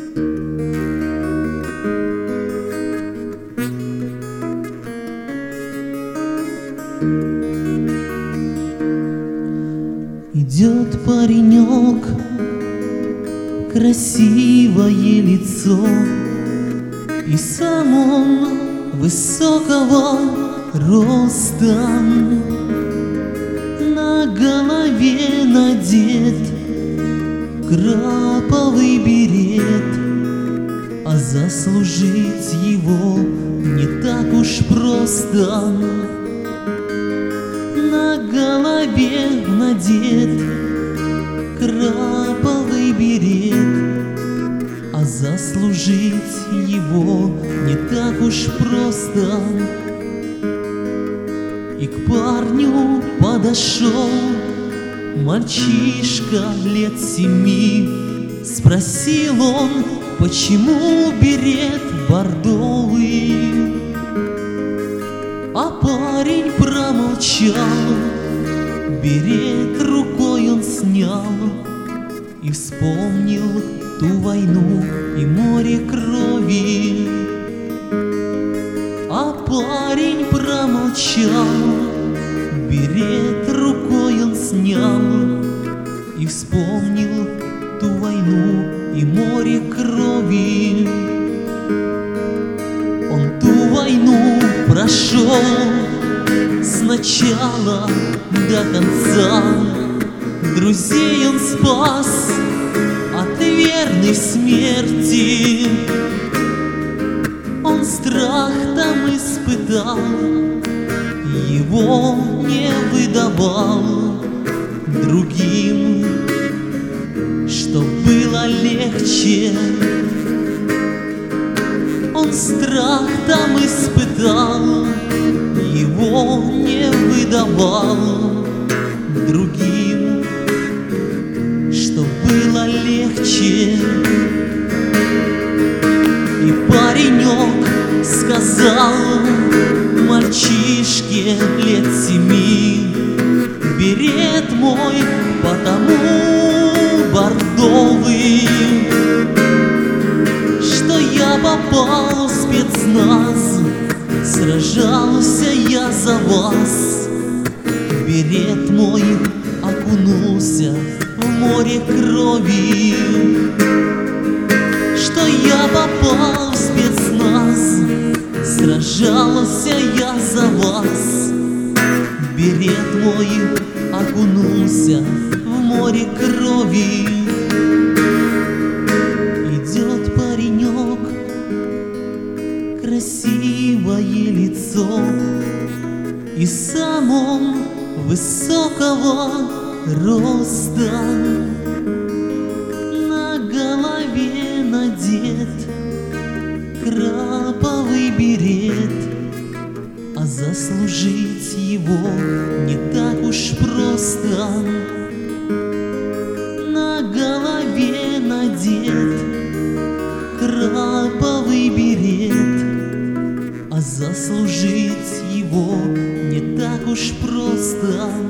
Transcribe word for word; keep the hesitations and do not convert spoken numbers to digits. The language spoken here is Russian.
Идет паренек, красивое лицо, и сам он высокого роста. На голове надет краповый берет, а заслужить его не так уж просто. На голове надет краповый берет, а заслужить его не так уж просто. И к парню подошел мальчишка лет семи. Спросил он, почему берет бордовый, а парень промолчал. Берет рукой он снял и вспомнил ту войну и море крови. А парень промолчал. Берет рукой он снял и вспомнил ту войну и море крови. Он ту войну прошел с начала до конца. Друзей он спас от верной смерти. Он страх там испытал, его не выдавал другим, что было легче. Он страх там испытал, его не выдавал другим, что было легче. И паренек сказал мальчишке лет семи: берет мой потому бордовый, что я попал в спецназ, сражался я за вас. Берет мой окунулся в море крови, что я попал в спецназ, сражался я за вас. Берет мой окунулся в море крови. Идет паренек, красивое лицо, и сам он высокого роста. На голове надет краповый берет, а заслужить его не так уж просто. На голове надет краповый берет, а заслужить его не так уж просто.